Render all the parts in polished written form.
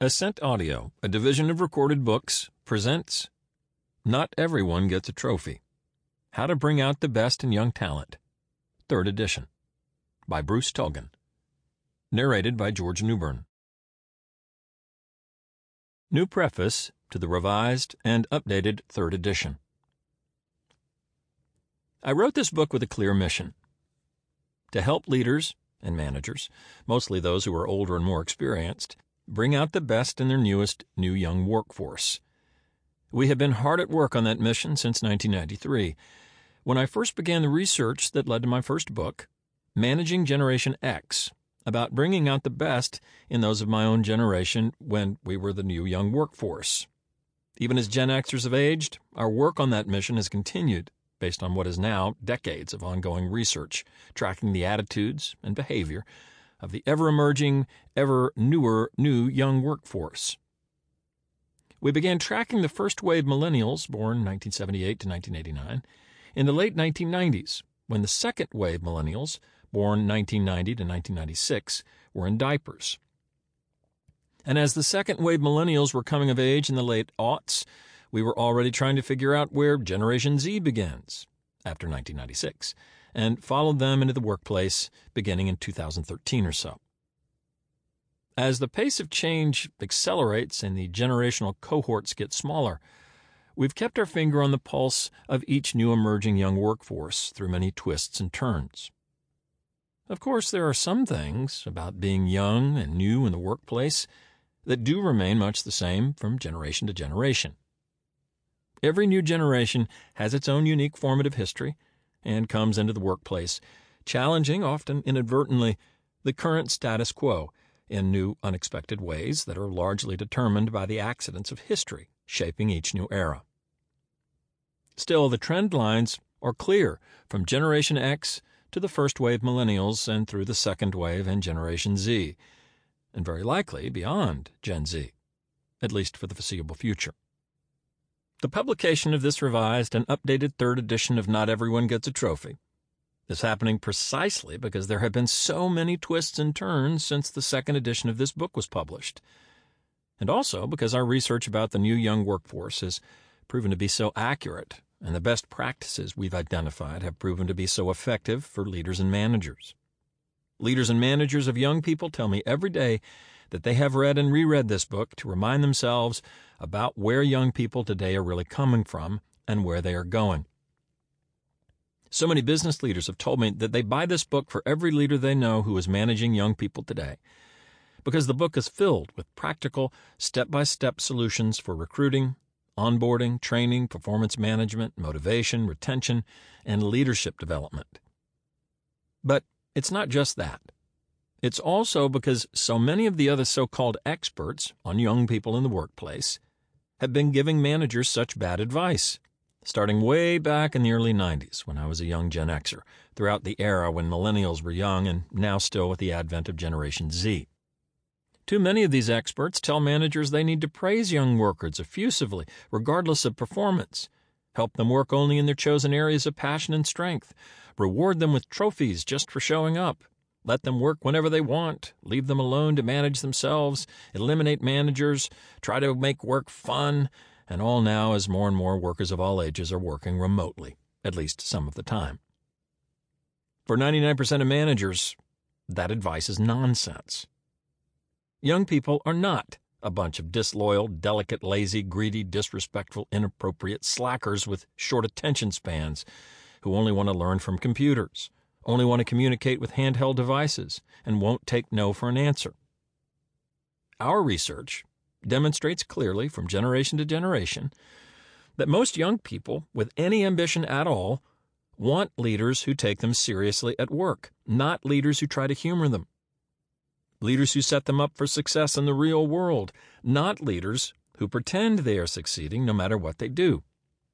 Ascent Audio, a division of Recorded Books, presents Not Everyone Gets a Trophy. How to Bring Out the Best in Young Talent, 3rd edition, by Bruce Tulgan. Narrated by George Newbern. New Preface to the Revised and Updated 3rd edition. I wrote this book with a clear mission: to help leaders and managers, mostly those who are older and more experienced, bring out the best in their newest new young workforce. We have been hard at work on that mission since 1993, when I first began the research that led to my first book, Managing Generation X, about bringing out the best in those of my own generation when we were the new young workforce. Even as Gen Xers have aged, our work on that mission has continued, based on what is now decades of ongoing research, tracking the attitudes and behavior of the ever-emerging, ever-newer new young workforce. We began tracking the first wave millennials, born 1978 to 1989, in the late 1990s, when the second wave millennials, born 1990 to 1996, were in diapers. And as the second wave millennials were coming of age in the late aughts, we were already trying to figure out where Generation Z begins, after 1996, and followed them into the workplace beginning in 2013 or so. As the pace of change accelerates and the generational cohorts get smaller, we've kept our finger on the pulse of each new emerging young workforce through many twists and turns. Of course, there are some things about being young and new in the workplace that do remain much the same from generation to generation. Every new generation has its own unique formative history and comes into the workplace, challenging, often inadvertently, the current status quo in new, unexpected ways that are largely determined by the accidents of history shaping each new era. Still, the trend lines are clear from Generation X to the first wave millennials and through the second wave and Generation Z, and very likely beyond Gen Z, at least for the foreseeable future. The publication of this revised and updated 3rd edition of Not Everyone Gets a Trophy is happening precisely because there have been so many twists and turns since the 2nd edition of this book was published, and also because our research about the new young workforce has proven to be so accurate, and the best practices we've identified have proven to be so effective for leaders and managers. Leaders and managers of young people tell me every day that they have read and reread this book to remind themselves about where young people today are really coming from and where they are going. So many business leaders have told me that they buy this book for every leader they know who is managing young people today, because the book is filled with practical, step-by-step solutions for recruiting, onboarding, training, performance management, motivation, retention, and leadership development. But it's not just that. It's also because so many of the other so-called experts on young people in the workplace have been giving managers such bad advice, starting way back in the early 90s when I was a young Gen Xer, throughout the era when millennials were young, and now still with the advent of Generation Z. Too many of these experts tell managers they need to praise young workers effusively, regardless of performance, help them work only in their chosen areas of passion and strength, reward them with trophies just for showing up, let them work whenever they want, leave them alone to manage themselves, eliminate managers, try to make work fun, and all now as more and more workers of all ages are working remotely, at least some of the time. For 99% of managers, that advice is nonsense. Young people are not a bunch of disloyal, delicate, lazy, greedy, disrespectful, inappropriate slackers with short attention spans who only want to learn from computers, only want to communicate with handheld devices, and won't take no for an answer. Our research demonstrates clearly from generation to generation that most young people with any ambition at all want leaders who take them seriously at work, not leaders who try to humor them. Leaders who set them up for success in the real world, not leaders who pretend they are succeeding no matter what they do.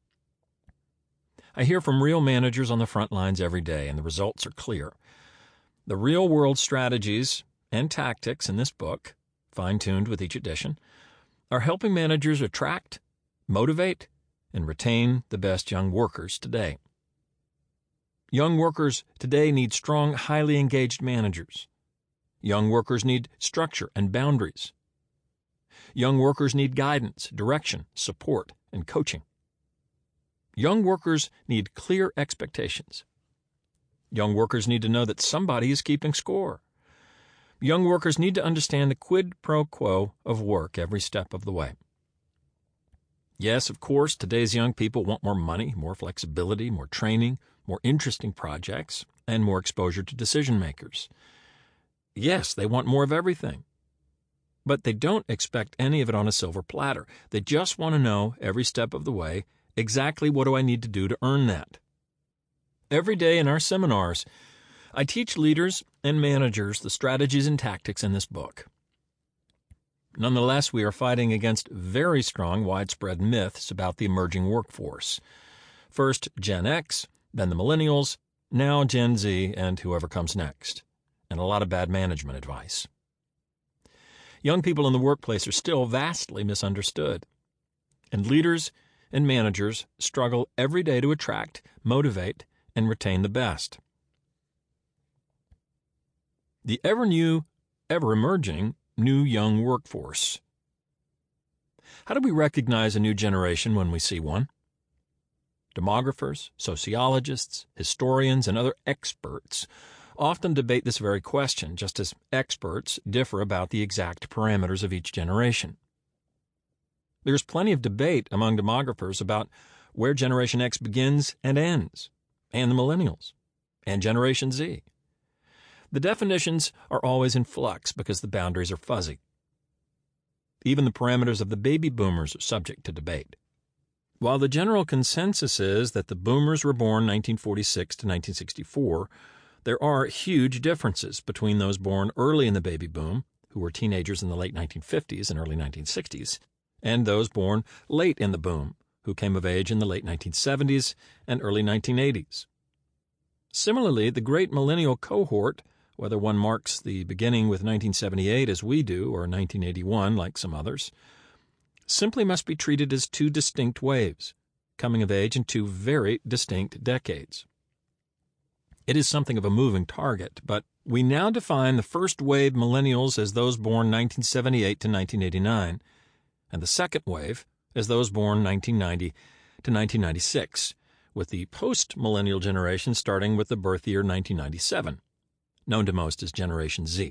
I hear from real managers on the front lines every day, and the results are clear. The real-world strategies and tactics in this book, fine-tuned with each edition, are helping managers attract, motivate, and retain the best young workers today. Young workers today need strong, highly engaged managers. Young workers need structure and boundaries. Young workers need guidance, direction, support, and coaching. Young workers need clear expectations. Young workers need to know that somebody is keeping score. Young workers need to understand the quid pro quo of work every step of the way. Yes, of course, today's young people want more money, more flexibility, more training, more interesting projects, and more exposure to decision makers. Yes, they want more of everything. But they don't expect any of it on a silver platter. They just want to know every step of the way exactly what do I need to do to earn that. Every day in our seminars, I teach leaders and managers the strategies and tactics in this book. Nonetheless, we are fighting against very strong, widespread myths about the emerging workforce. First Gen X, then the millennials, now Gen Z, and whoever comes next. And a lot of bad management advice. Young people in the workplace are still vastly misunderstood. And leaders and managers struggle every day to attract, motivate, and retain the best. The ever-new, ever-emerging new young workforce. How do we recognize a new generation when we see one? Demographers, sociologists, historians, and other experts often debate this very question, just as experts differ about the exact parameters of each generation. There's plenty of debate among demographers about where Generation X begins and ends, and the millennials, and Generation Z. The definitions are always in flux because the boundaries are fuzzy. Even the parameters of the baby boomers are subject to debate. While the general consensus is that the boomers were born 1946 to 1964, there are huge differences between those born early in the baby boom, who were teenagers in the late 1950s and early 1960s, and those born late in the boom, who came of age in the late 1970s and early 1980s. Similarly, the great millennial cohort, whether one marks the beginning with 1978 as we do or 1981 like some others, simply must be treated as two distinct waves, coming of age in two very distinct decades. It is something of a moving target, but we now define the first wave millennials as those born 1978 to 1989, and the second wave as those born 1990 to 1996, with the post-millennial generation starting with the birth year 1997, known to most as Generation Z.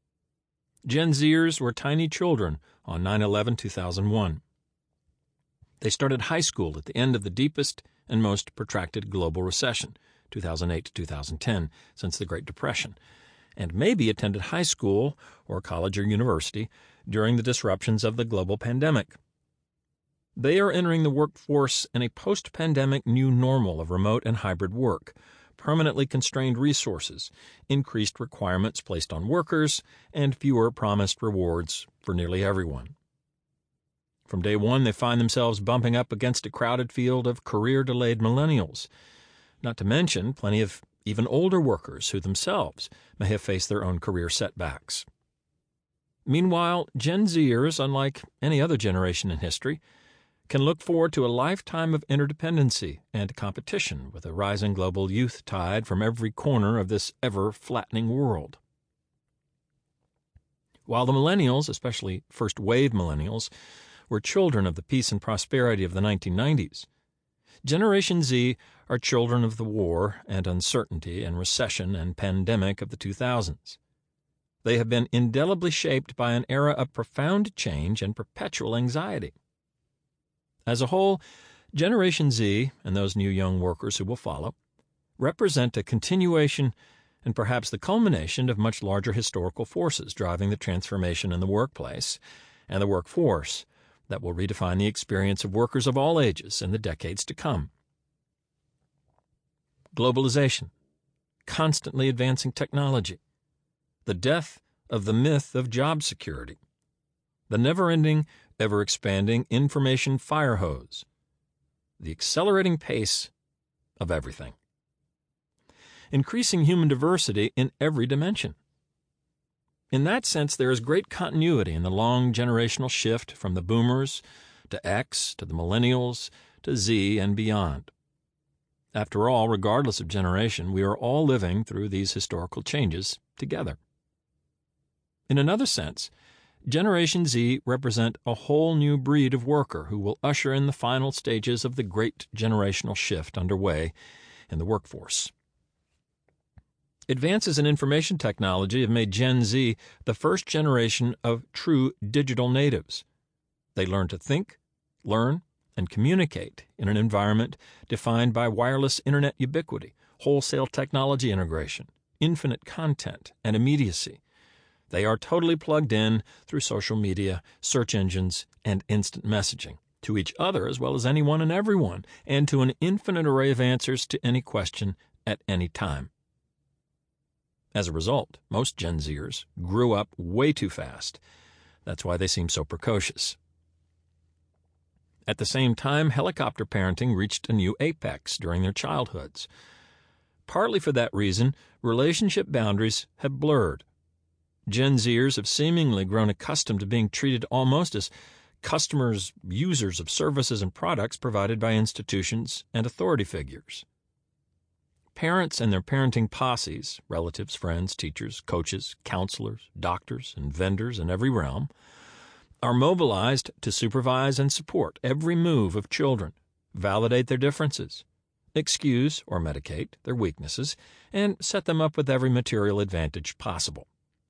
Gen Zers were tiny children on 9/11/2001. They started high school at the end of the deepest and most protracted global recession, 2008 to 2010, since the Great Depression, and maybe attended high school or college or university during the disruptions of the global pandemic. They are entering the workforce in a post-pandemic new normal of remote and hybrid work, permanently constrained resources, increased requirements placed on workers, and fewer promised rewards for nearly everyone. From day one, they find themselves bumping up against a crowded field of career-delayed millennials, not to mention plenty of even older workers who themselves may have faced their own career setbacks. Meanwhile, Gen Zers, unlike any other generation in history, can look forward to a lifetime of interdependency and competition with a rising global youth tide from every corner of this ever-flattening world. While the millennials, especially first-wave millennials, were children of the peace and prosperity of the 1990s, Generation Z are children of the war and uncertainty and recession and pandemic of the 2000s. They have been indelibly shaped by an era of profound change and perpetual anxiety. As a whole, Generation Z, and those new young workers who will follow, represent a continuation and perhaps the culmination of much larger historical forces driving the transformation in the workplace and the workforce that will redefine the experience of workers of all ages in the decades to come. Globalization, constantly advancing technology, the death of the myth of job security, the never-ending, ever-expanding information fire hose, the accelerating pace of everything. Increasing human diversity in every dimension. In that sense, there is great continuity in the long generational shift from the boomers to X to the millennials to Z and beyond. After all, regardless of generation, we are all living through these historical changes together. In another sense, Generation Z represent a whole new breed of worker who will usher in the final stages of the great generational shift underway in the workforce. Advances in information technology have made Gen Z the first generation of true digital natives. They learn to think, learn, and communicate in an environment defined by wireless internet ubiquity, wholesale technology integration, infinite content, and immediacy. They are totally plugged in through social media, search engines, and instant messaging, to each other as well as anyone and everyone, and to an infinite array of answers to any question at any time. As a result, most Gen Zers grew up way too fast. That's why they seem so precocious. At the same time, helicopter parenting reached a new apex during their childhoods. Partly for that reason, relationship boundaries have blurred. Gen Zers have seemingly grown accustomed to being treated almost as customers, users of services and products provided by institutions and authority figures. Parents and their parenting posses, relatives, friends, teachers, coaches, counselors, doctors, and vendors in every realm, are mobilized to supervise and support every move of children, validate their differences, excuse or medicate their weaknesses, and set them up with every material advantage possible.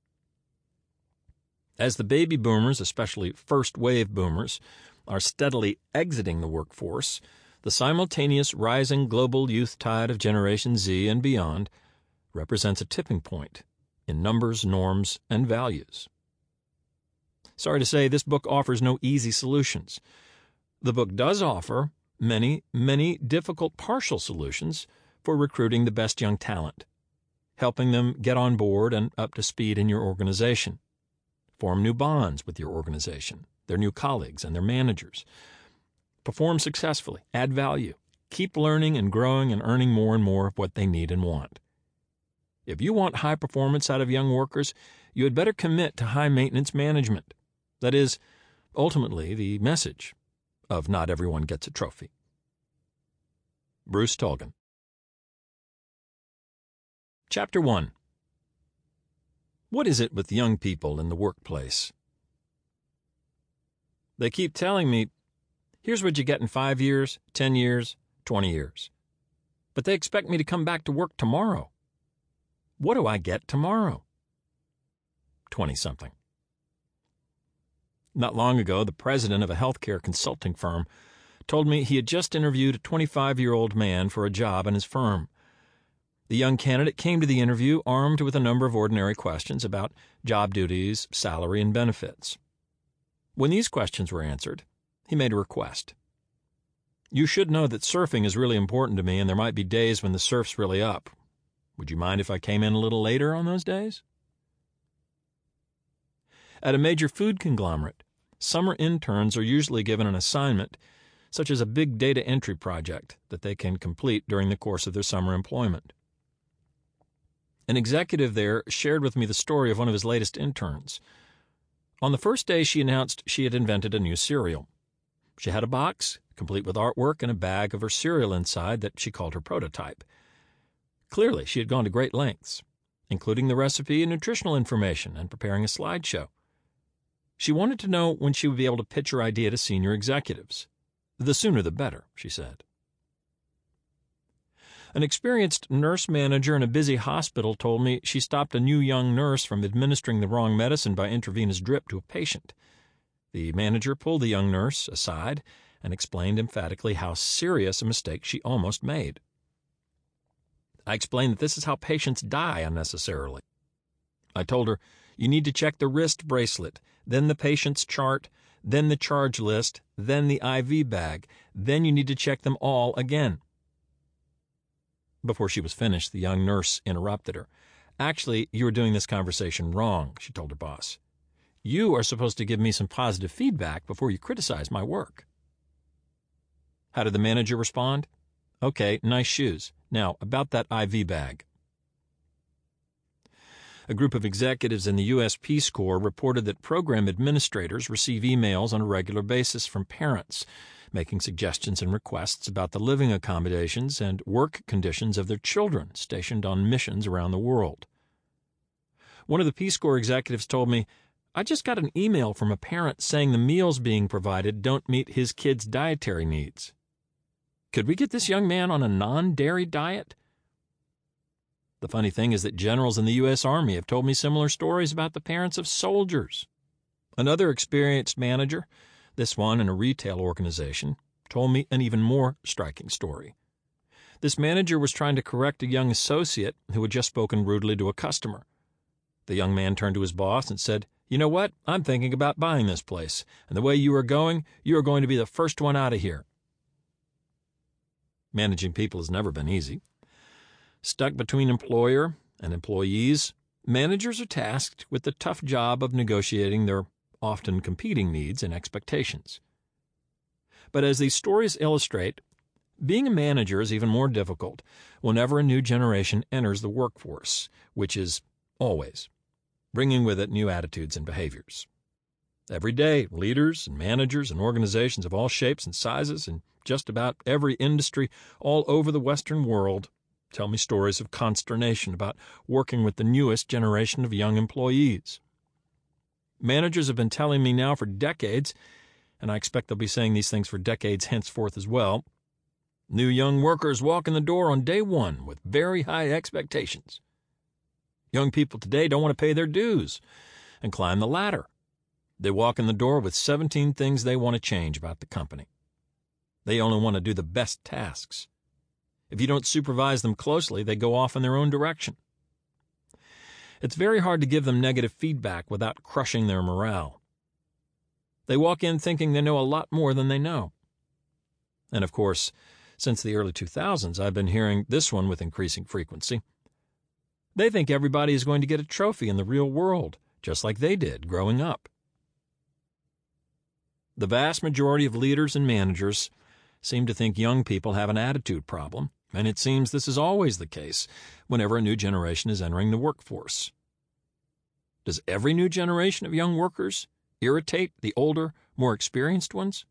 As the baby boomers, especially first-wave boomers, are steadily exiting the workforce, the simultaneous rising global youth tide of Generation Z and beyond represents a tipping point in numbers, norms, and values. Sorry to say, this book offers no easy solutions. The book does offer many, many difficult partial solutions for recruiting the best young talent, helping them get on board and up to speed in your organization, form new bonds with your organization, their new colleagues, and their managers, perform successfully, add value, keep learning and growing and earning more and more of what they need and want. If you want high performance out of young workers, you had better commit to high maintenance management. That is, ultimately, the message of Not Everyone Gets a Trophy. Bruce Tulgan. Chapter 1. What is it with young people in the workplace? They keep telling me, here's what you get in 5 years, 10 years, 20 years. But they expect me to come back to work tomorrow. What do I get tomorrow? 20-something. Not long ago, the president of a healthcare consulting firm told me he had just interviewed a 25-year-old man for a job in his firm. The young candidate came to the interview armed with a number of ordinary questions about job duties, salary, and benefits. When these questions were answered, he made a request. You should know that surfing is really important to me, and there might be days when the surf's really up. Would you mind if I came in a little later on those days? At a major food conglomerate, summer interns are usually given an assignment, such as a big data entry project that they can complete during the course of their summer employment. An executive there shared with me the story of one of his latest interns. On the first day, she announced she had invented a new cereal. She had a box, complete with artwork and a bag of her cereal inside that she called her prototype. Clearly, she had gone to great lengths, including the recipe and nutritional information and preparing a slideshow. She wanted to know when she would be able to pitch her idea to senior executives. The sooner the better, she said. An experienced nurse manager in a busy hospital told me she stopped a new young nurse from administering the wrong medicine by intravenous drip to a patient. The manager pulled the young nurse aside and explained emphatically how serious a mistake she almost made. I explained that this is how patients die unnecessarily. I told her, you need to check the wrist bracelet, then the patient's chart, then the charge list, then the IV bag. Then you need to check them all again. Before she was finished, the young nurse interrupted her. Actually, you are doing this conversation wrong, she told her boss. You are supposed to give me some positive feedback before you criticize my work. How did the manager respond? Okay, nice shoes. Now, about that IV bag. A group of executives in the U.S. Peace Corps reported that program administrators receive emails on a regular basis from parents, making suggestions and requests about the living accommodations and work conditions of their children stationed on missions around the world. One of the Peace Corps executives told me, I just got an email from a parent saying the meals being provided don't meet his kid's dietary needs. Could we get this young man on a non-dairy diet? The funny thing is that generals in the U.S. Army have told me similar stories about the parents of soldiers. Another experienced manager, this one in a retail organization, told me an even more striking story. This manager was trying to correct a young associate who had just spoken rudely to a customer. The young man turned to his boss and said, "You know what? I'm thinking about buying this place, and the way you are going to be the first one out of here." Managing people has never been easy. Stuck between employer and employees, managers are tasked with the tough job of negotiating their often competing needs and expectations. But as these stories illustrate, being a manager is even more difficult whenever a new generation enters the workforce, which is always bringing with it new attitudes and behaviors. Every day, leaders and managers and organizations of all shapes and sizes in just about every industry all over the Western world tell me stories of consternation about working with the newest generation of young employees. Managers have been telling me now for decades, and I expect they'll be saying these things for decades henceforth as well, new young workers walk in the door on day one with very high expectations. Young people today don't want to pay their dues and climb the ladder. They walk in the door with 17 things they want to change about the company. They only want to do the best tasks. If you don't supervise them closely, they go off in their own direction. It's very hard to give them negative feedback without crushing their morale. They walk in thinking they know a lot more than they know. And of course, since the early 2000s, I've been hearing this one with increasing frequency. They think everybody is going to get a trophy in the real world, just like they did growing up. The vast majority of leaders and managers seem to think young people have an attitude problem, and it seems this is always the case whenever a new generation is entering the workforce. Does every new generation of young workers irritate the older, more experienced ones?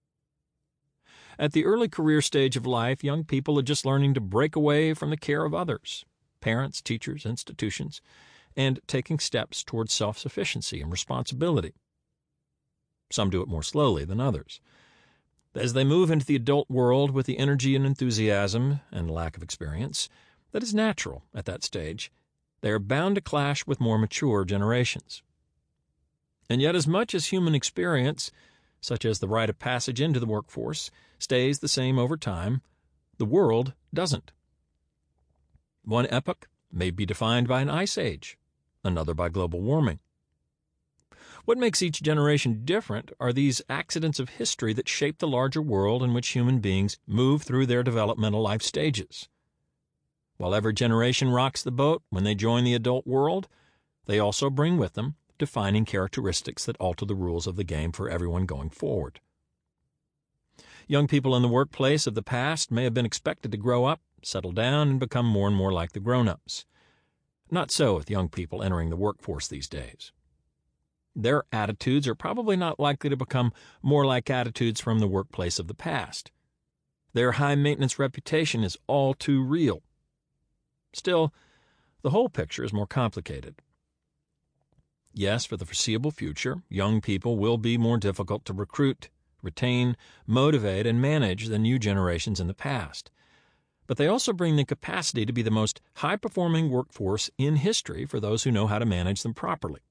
At the early career stage of life, young people are just learning to break away from the care of others, parents, teachers, institutions, and taking steps towards self-sufficiency and responsibility. Some do it more slowly than others. As they move into the adult world with the energy and enthusiasm and lack of experience that is natural at that stage, they are bound to clash with more mature generations. And yet, as much as human experience, such as the rite of passage into the workforce, stays the same over time, the world doesn't. One epoch may be defined by an ice age, another by global warming. What makes each generation different are these accidents of history that shape the larger world in which human beings move through their developmental life stages. While every generation rocks the boat when they join the adult world, they also bring with them defining characteristics that alter the rules of the game for everyone going forward. Young people in the workplace of the past may have been expected to grow up, settle down, and become more and more like the grown-ups. Not so with young people entering the workforce these days. Their attitudes are probably not likely to become more like attitudes from the workplace of the past. Their high-maintenance reputation is all too real. Still, the whole picture is more complicated. Yes, for the foreseeable future, young people will be more difficult to recruit, retain, motivate, and manage than new generations in the past. But they also bring the capacity to be the most high-performing workforce in history for those who know how to manage them properly.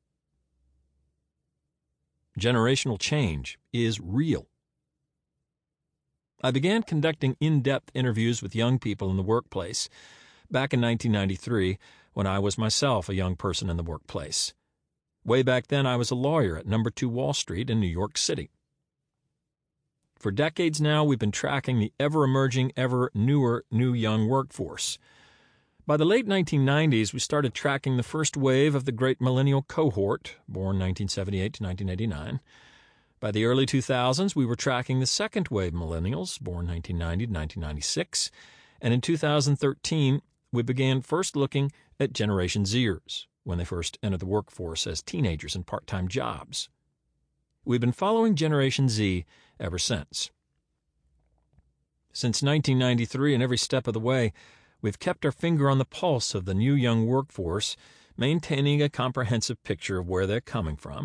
Generational change is real. I began conducting in-depth interviews with young people in the workplace back in 1993 when I was myself a young person in the workplace. Way back then, I was a lawyer at No. 2 Wall Street in New York City. For decades now, we've been tracking the ever-emerging, ever-newer new young workforce. By the late 1990s, we started tracking the first wave of the great millennial cohort, born 1978 to 1989. By the early 2000s, we were tracking the second wave millennials, born 1990 to 1996. And in 2013, we began first looking at Generation Zers, when they first entered the workforce as teenagers in part-time jobs. We've been following Generation Z ever since. Since 1993 and every step of the way, we've kept our finger on the pulse of the new young workforce, maintaining a comprehensive picture of where they're coming from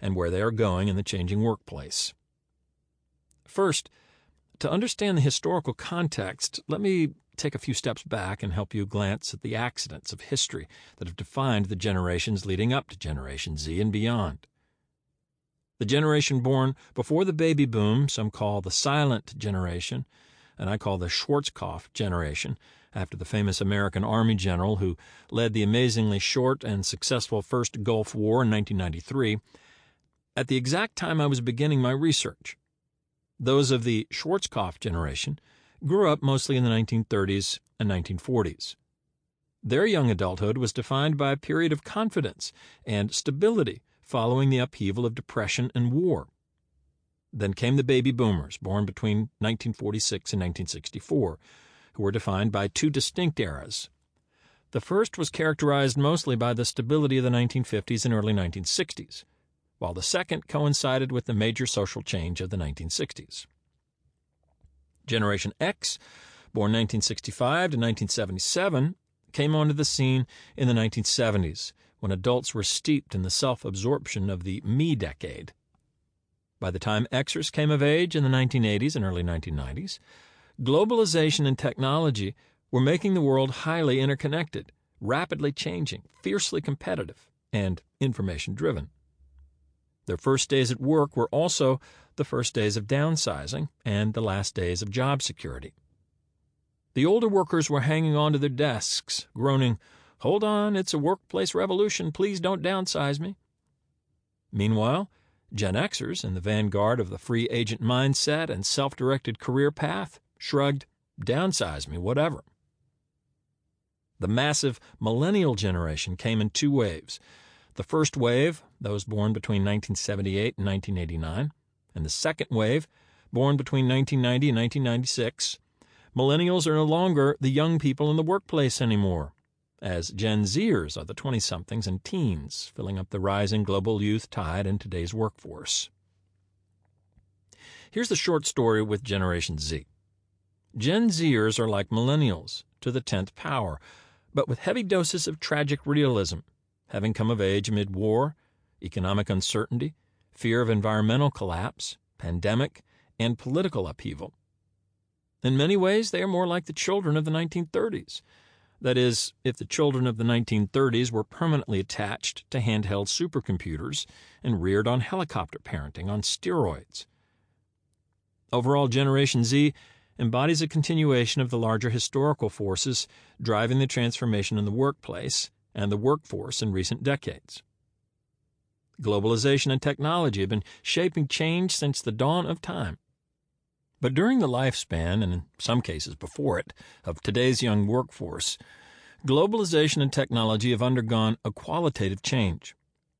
and where they are going in the changing workplace. First, to understand the historical context, let me take a few steps back and help you glance at the accidents of history that have defined the generations leading up to Generation Z and beyond. The generation born before the baby boom, some call the silent generation, and I call the Schwarzkopf generation, after the famous American Army general who led the amazingly short and successful First Gulf War in 1993, at the exact time I was beginning my research. Those of the Schwarzkopf generation grew up mostly in the 1930s and 1940s. Their young adulthood was defined by a period of confidence and stability following the upheaval of depression and war. Then came the baby boomers, born between 1946 and 1964, who were defined by two distinct eras. The first was characterized mostly by the stability of the 1950s and early 1960s, while the second coincided with the major social change of the 1960s. Generation X, born 1965 to 1977, came onto the scene in the 1970s, when adults were steeped in the self-absorption of the me decade. By the time Xers came of age in the 1980s and early 1990s, globalization and technology were making the world highly interconnected, rapidly changing, fiercely competitive, and information-driven. Their first days at work were also the first days of downsizing and the last days of job security. The older workers were hanging on to their desks, groaning, "Hold on, it's a workplace revolution, please don't downsize me." Meanwhile, Gen Xers, in the vanguard of the free agent mindset and self-directed career path, shrugged, "Downsize me, whatever." The massive millennial generation came in two waves. The first wave, those born between 1978 and 1989, and the second wave, born between 1990 and 1996, millennials are no longer the young people in the workplace anymore, as Gen Zers are the 20-somethings and teens, filling up the rising global youth tide in today's workforce. Here's the short story with Generation Z. Gen Zers are like millennials, to the 10th power, but with heavy doses of tragic realism, having come of age amid war, economic uncertainty, fear of environmental collapse, pandemic, and political upheaval. In many ways, they are more like the children of the 1930s. That is, if the children of the 1930s were permanently attached to handheld supercomputers and reared on helicopter parenting on steroids. Overall, Generation Z embodies a continuation of the larger historical forces driving the transformation in the workplace and the workforce in recent decades. Globalization and technology have been shaping change since the dawn of time. But during the lifespan, and in some cases before it, of today's young workforce, globalization and technology have undergone a qualitative change.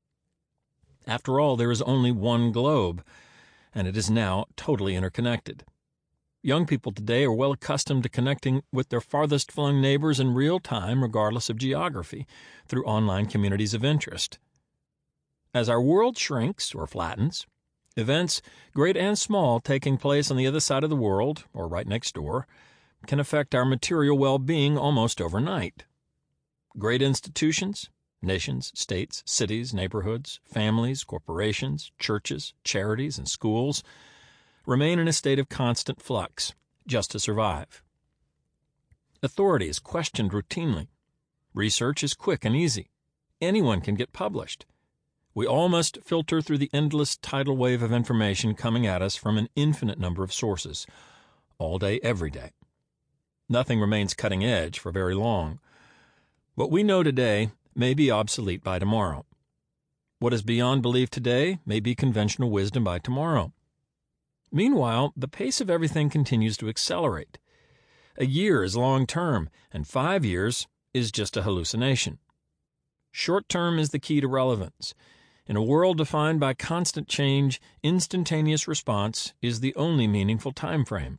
After all, there is only one globe, and it is now totally interconnected. Young people today are well accustomed to connecting with their farthest-flung neighbors in real time, regardless of geography, through online communities of interest. As our world shrinks or flattens, events, great and small, taking place on the other side of the world, or right next door, can affect our material well-being almost overnight. Great institutions, nations, states, cities, neighborhoods, families, corporations, churches, charities, and schools remain in a state of constant flux, just to survive. Authority is questioned routinely. Research is quick and easy. Anyone can get published. We all must filter through the endless tidal wave of information coming at us from an infinite number of sources, all day, every day. Nothing remains cutting edge for very long. What we know today may be obsolete by tomorrow. What is beyond belief today may be conventional wisdom by tomorrow. Meanwhile, the pace of everything continues to accelerate. A year is long-term, and 5 years is just a hallucination. Short-term is the key to relevance. In a world defined by constant change, instantaneous response is the only meaningful time frame.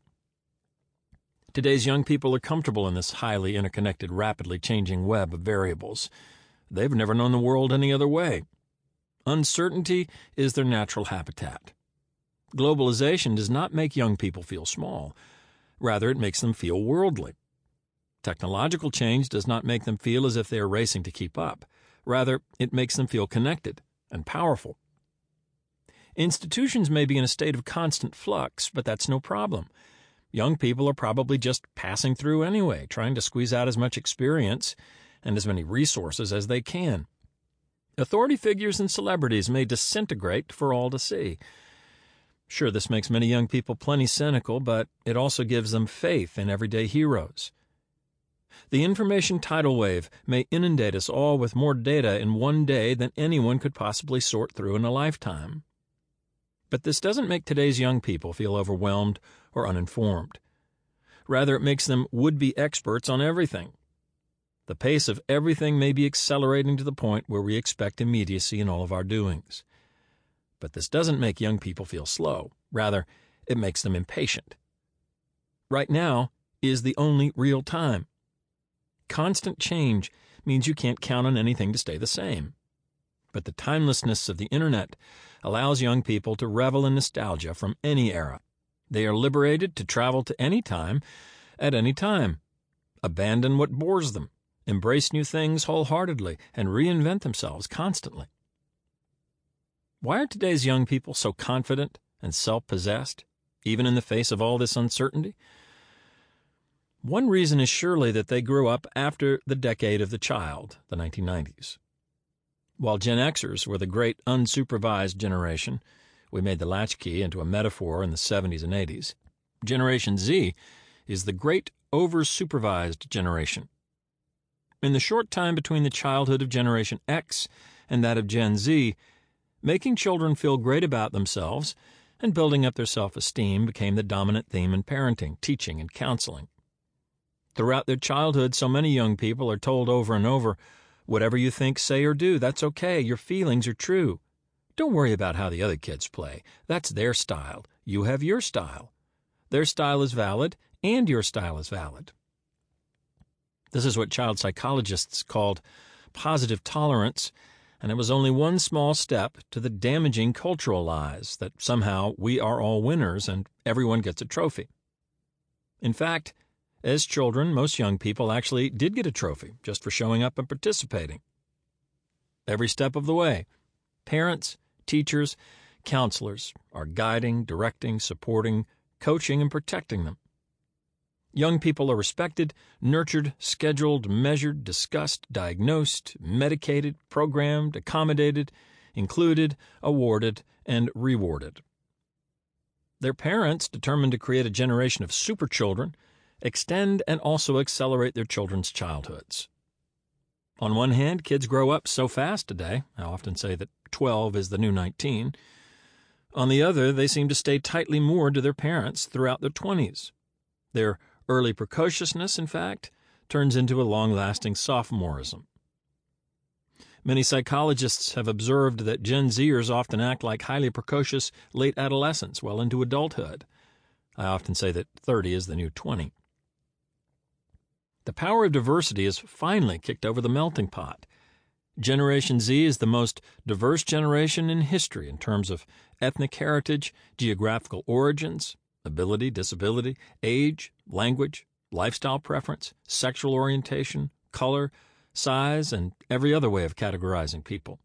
Today's young people are comfortable in this highly interconnected, rapidly changing web of variables. They've never known the world any other way. Uncertainty is their natural habitat. Globalization does not make young people feel small. Rather, it makes them feel worldly. Technological change does not make them feel as if they are racing to keep up. Rather, it makes them feel connected and powerful. Institutions may be in a state of constant flux, but that's no problem. Young people are probably just passing through anyway, trying to squeeze out as much experience and as many resources as they can. Authority figures and celebrities may disintegrate for all to see. Sure, this makes many young people plenty cynical, but it also gives them faith in everyday heroes. The information tidal wave may inundate us all with more data in one day than anyone could possibly sort through in a lifetime. But this doesn't make today's young people feel overwhelmed or uninformed. Rather, it makes them would-be experts on everything. The pace of everything may be accelerating to the point where we expect immediacy in all of our doings. But this doesn't make young people feel slow. Rather, it makes them impatient. Right now is the only real time. Constant change means you can't count on anything to stay the same. But the timelessness of the Internet allows young people to revel in nostalgia from any era. They are liberated to travel to any time, at any time, abandon what bores them, embrace new things wholeheartedly, and reinvent themselves constantly. Why are today's young people so confident and self-possessed, even in the face of all this uncertainty? One reason is surely that they grew up after the decade of the child, the 1990s. While Gen Xers were the great unsupervised generation, we made the latchkey into a metaphor in the 70s and 80s. Generation Z is the great oversupervised generation. In the short time between the childhood of Generation X and that of Gen Z, making children feel great about themselves and building up their self-esteem became the dominant theme in parenting, teaching, and counseling. Throughout their childhood, so many young people are told over and over, whatever you think, say, or do, that's okay. Your feelings are true. Don't worry about how the other kids play. That's their style. You have your style. Their style is valid, and your style is valid. This is what child psychologists called positive tolerance, and it was only one small step to the damaging cultural lies that somehow we are all winners and everyone gets a trophy. In fact, as children, most young people actually did get a trophy just for showing up and participating. Every step of the way, parents, teachers, counselors are guiding, directing, supporting, coaching, and protecting them. Young people are respected, nurtured, scheduled, measured, discussed, diagnosed, medicated, programmed, accommodated, included, awarded, and rewarded. Their parents, determined to create a generation of super children, extend and also accelerate their children's childhoods. On one hand, kids grow up so fast today. I often say that 12 is the new 19. On the other, they seem to stay tightly moored to their parents throughout their 20s. Their early precociousness, in fact, turns into a long-lasting sophomorism. Many psychologists have observed that Gen Zers often act like highly precocious late adolescents well into adulthood. I often say that 30 is the new 20. The power of diversity has finally kicked over the melting pot. Generation Z is the most diverse generation in history in terms of ethnic heritage, geographical origins, ability, disability, age, language, lifestyle preference, sexual orientation, color, size, and every other way of categorizing people.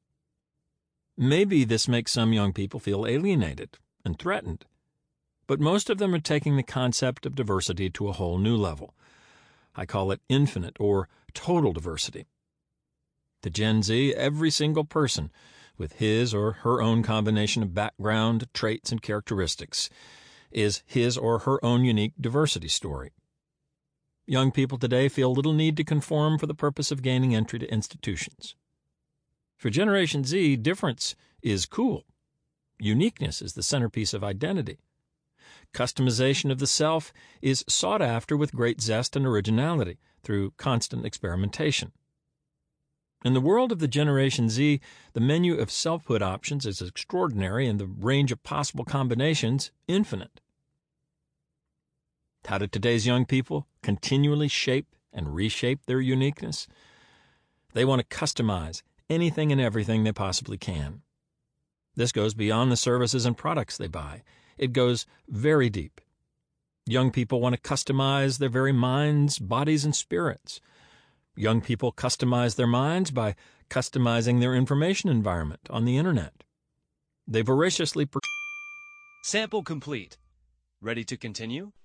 Maybe this makes some young people feel alienated and threatened, but most of them are taking the concept of diversity to a whole new level. I call it infinite or total diversity. To Gen Z, every single person, with his or her own combination of background, traits, and characteristics, is his or her own unique diversity story. Young people today feel little need to conform for the purpose of gaining entry to institutions. For Generation Z, difference is cool. Uniqueness is the centerpiece of identity. Customization of the self is sought after with great zest and originality through constant experimentation. In the world of the Generation Z, the menu of selfhood options is extraordinary and the range of possible combinations infinite. How do today's young people continually shape and reshape their uniqueness? They want to customize anything and everything they possibly can. This goes beyond the services and products they buy. It goes very deep. Young people want to customize their very minds, bodies, and spirits. Young people customize their minds by customizing their information environment on the Internet. They voraciously Sample complete. Ready to continue?